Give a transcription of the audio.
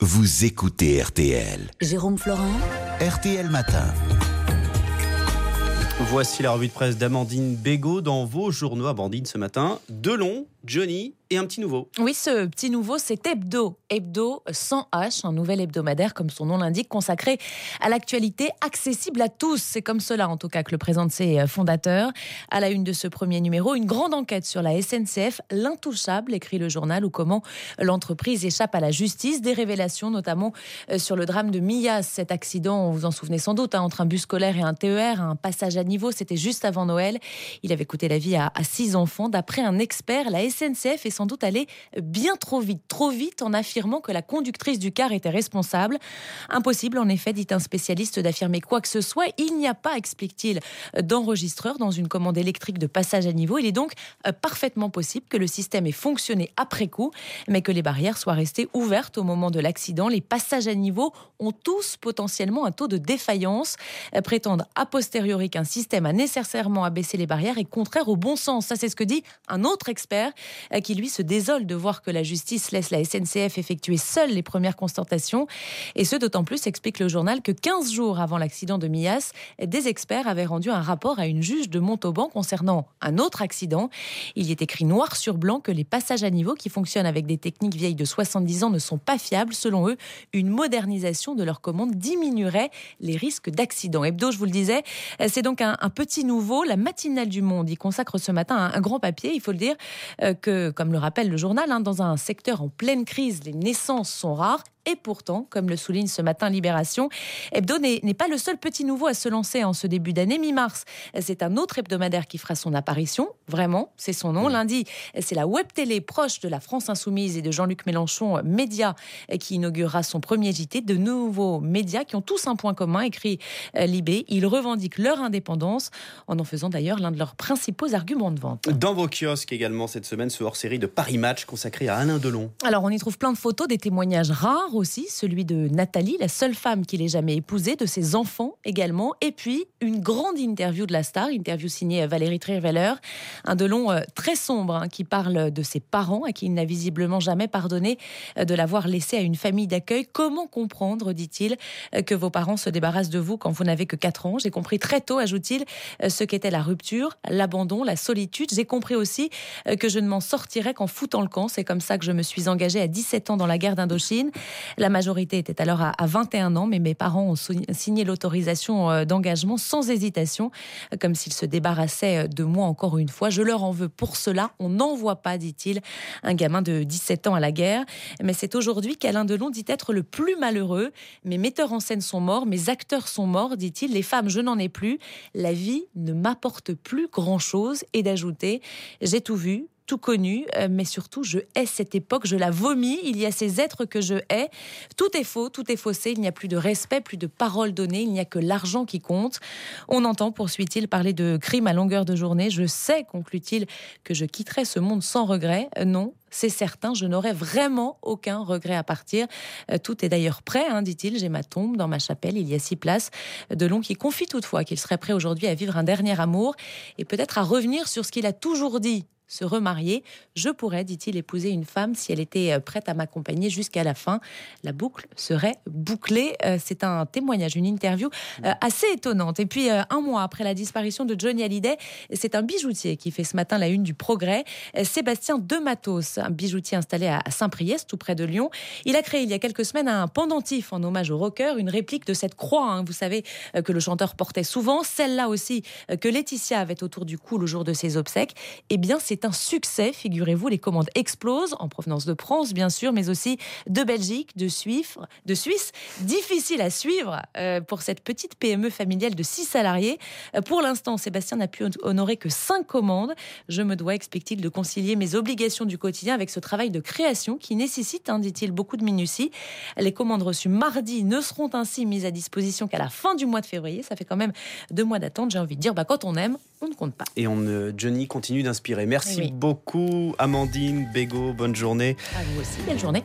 vous écoutez RTL. Jérôme Florin, RTL Matin. Voici la revue de presse d'Amandine Bégaud dans vos journaux. Amandine, ce matin, Delon, Johnny et un petit nouveau. oui, ce petit nouveau, c'est Hebdo. Hebdo sans H, un nouvel hebdomadaire, comme son nom l'indique, consacré à l'actualité accessible à tous. C'est comme cela, en tout cas, que le présentent ses fondateurs. À la une de ce premier numéro, une grande enquête sur la SNCF, l'intouchable, écrit le journal, ou comment l'entreprise échappe à la justice. Des révélations, notamment sur le drame de Millas, cet accident, vous vous en souvenez sans doute, entre un bus scolaire et un TER, un passage à niveau, c'était juste avant Noël. Il avait coûté la vie à 6 enfants. D'après un expert, la SNCF est sans doute allée bien trop vite en affirmant que la conductrice du car était responsable. Impossible, en effet, dit un spécialiste, d'affirmer quoi que ce soit. Il n'y a pas, explique-t-il, d'enregistreur dans une commande électrique de passage à niveau. Il est donc parfaitement possible que le système ait fonctionné après coup, mais que les barrières soient restées ouvertes au moment de l'accident. Les passages à niveau ont tous potentiellement un taux de défaillance. Prétendre a posteriori qu'un système a nécessairement abaissé les barrières est contraire au bon sens. Ça, c'est ce que dit un autre expert qui, lui, se désole de voir que la justice laisse la SNCF effectuer seule les premières constatations. Et ce, d'autant plus, explique le journal, que 15 jours avant l'accident de Millas, des experts avaient rendu un rapport à une juge de Montauban concernant un autre accident. Il y est écrit noir sur blanc que les passages à niveau qui fonctionnent avec des techniques vieilles de 70 ans ne sont pas fiables. Selon eux, une modernisation de leur commande diminuerait les risques d'accident. Hebdo, je vous le disais, c'est donc un petit nouveau. La matinale du Monde y consacre ce matin un grand papier. Il faut le dire que, comme le rappelle le journal, dans un secteur en pleine crise, les naissances sont rares. Et pourtant, comme le souligne ce matin Libération, Hebdo n'est pas le seul petit nouveau à se lancer en ce début d'année. Mi-mars, c'est un autre hebdomadaire qui fera son apparition. Vraiment, c'est son nom. Lundi, c'est la web télé proche de la France Insoumise et de Jean-Luc Mélenchon, Média, qui inaugurera son premier JT. De nouveaux médias qui ont tous un point commun, écrit Libé. Ils revendiquent leur indépendance, en faisant d'ailleurs l'un de leurs principaux arguments de vente. Dans vos kiosques également cette semaine, ce hors-série de Paris Match consacré à Alain Delon. Alors, on y trouve plein de photos, des témoignages rares aussi, celui de Nathalie, la seule femme qu'il ait jamais épousée, de ses enfants également, et puis une grande interview de la star, interview signée Valérie Trierweiler, un Delon très sombre qui parle de ses parents à qui il n'a visiblement jamais pardonné de l'avoir laissé à une famille d'accueil. Comment comprendre, dit-il, que vos parents se débarrassent de vous quand vous n'avez que 4 ans? J'ai compris très tôt, ajoute-t-il, ce qu'était la rupture, l'abandon, la solitude. J'ai compris aussi que je ne m'en sortirais qu'en foutant le camp. C'est comme ça que je me suis engagée à 17 ans dans la guerre d'Indochine. La majorité était alors à 21 ans, mais mes parents ont signé l'autorisation d'engagement sans hésitation, comme s'ils se débarrassaient de moi encore une fois. Je leur en veux pour cela. On n'envoie pas, dit-il, un gamin de 17 ans à la guerre. Mais c'est aujourd'hui qu'Alain Delon dit être le plus malheureux. Mes metteurs en scène sont morts, mes acteurs sont morts, dit-il. Les femmes, je n'en ai plus. La vie ne m'apporte plus grand-chose. Et d'ajouter, j'ai tout vu, tout connu, mais surtout je hais cette époque, je la vomis. Il y a ces êtres que je hais. Tout est faux, tout est faussé. Il n'y a plus de respect, plus de paroles données. Il n'y a que l'argent qui compte. On entend, poursuit-il, parler de crimes à longueur de journée. Je sais, conclut-il, que je quitterai ce monde sans regret. Non, c'est certain, je n'aurai vraiment aucun regret à partir. Tout est d'ailleurs prêt, dit-il. J'ai ma tombe dans ma chapelle, il y a 6 places. Delon qui confie toutefois qu'il serait prêt aujourd'hui à vivre un dernier amour et peut-être à revenir sur ce qu'il a toujours dit. Se remarier. Je pourrais, dit-il, épouser une femme si elle était prête à m'accompagner jusqu'à la fin. La boucle serait bouclée. C'est un témoignage, une interview assez étonnante. Et puis, 1 mois après la disparition de Johnny Hallyday, c'est un bijoutier qui fait ce matin la une du Progrès. Sébastien Dematos, un bijoutier installé à Saint-Priest, tout près de Lyon. Il a créé il y a quelques semaines un pendentif en hommage au rocker, une réplique de cette croix, vous savez, que le chanteur portait souvent. Celle-là aussi que Laetitia avait autour du cou le jour de ses obsèques. Eh bien, c'est un succès, figurez-vous. Les commandes explosent, en provenance de France, bien sûr, mais aussi de Belgique, de Suisse. Difficile à suivre pour cette petite PME familiale de 6 salariés. Pour l'instant, Sébastien n'a pu honorer que 5 commandes. Je me dois, explique-t-il, de concilier mes obligations du quotidien avec ce travail de création qui nécessite, dit-il, beaucoup de minutie. Les commandes reçues mardi ne seront ainsi mises à disposition qu'à la fin du mois de février. Ça fait quand même 2 mois d'attente. J'ai envie de dire, quand on aime, on ne compte pas. Et Johnny continue d'inspirer. Merci Oui. beaucoup Amandine Bégaud, bonne journée. À vous aussi, belle journée.